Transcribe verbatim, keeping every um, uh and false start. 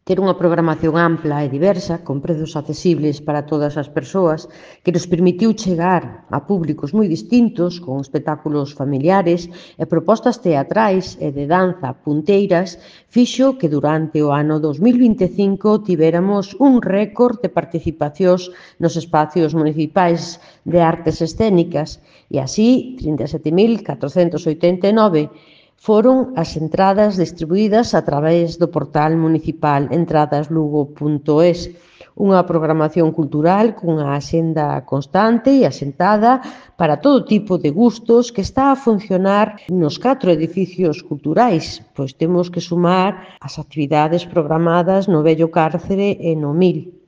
Ter unha programación ampla e diversa, con prezos accesibles para todas as persoas, que nos permitiu chegar a públicos moi distintos, con espectáculos familiares e propostas teatrais e de danza punteiras, fixo que durante o ano dos mil vinte e cinco tivéramos un récord de participacións nos espacios municipais de artes escénicas e así trinta e sete mil catrocentos oitenta e nove foron as entradas distribuídas a través do portal municipal entradas lugo punto es, unha programación cultural cunha axenda constante e asentada para todo tipo de gustos que está a funcionar nos catro edificios culturais, pois temos que sumar as actividades programadas no vello Cárcere e no Mil.